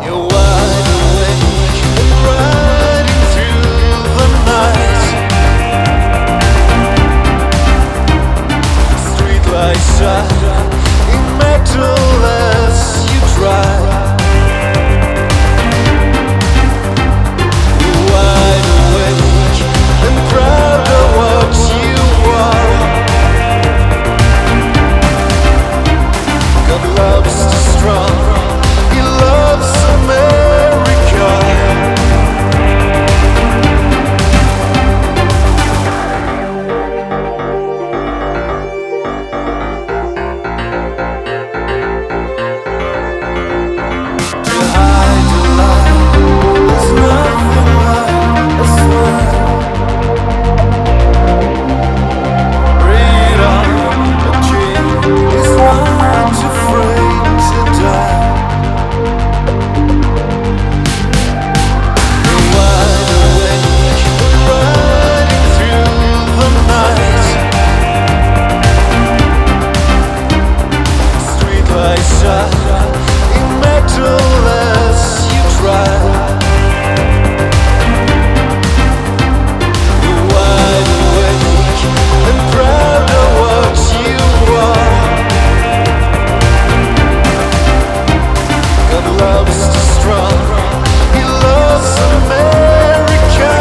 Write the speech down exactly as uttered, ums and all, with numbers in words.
You're wide awake and riding through the night. Streetlights shine in metal as you drive. You're wide awake and proud of what you are. God loves to strong. He loves America. To hide the light, there's nothing like a smile. Read on, a dream is not afraid to die. Wide awake, riding through the night. Streetlights shine in metal as you drive. You're wide awake and proud of what you are. God loves to strong. He loves America.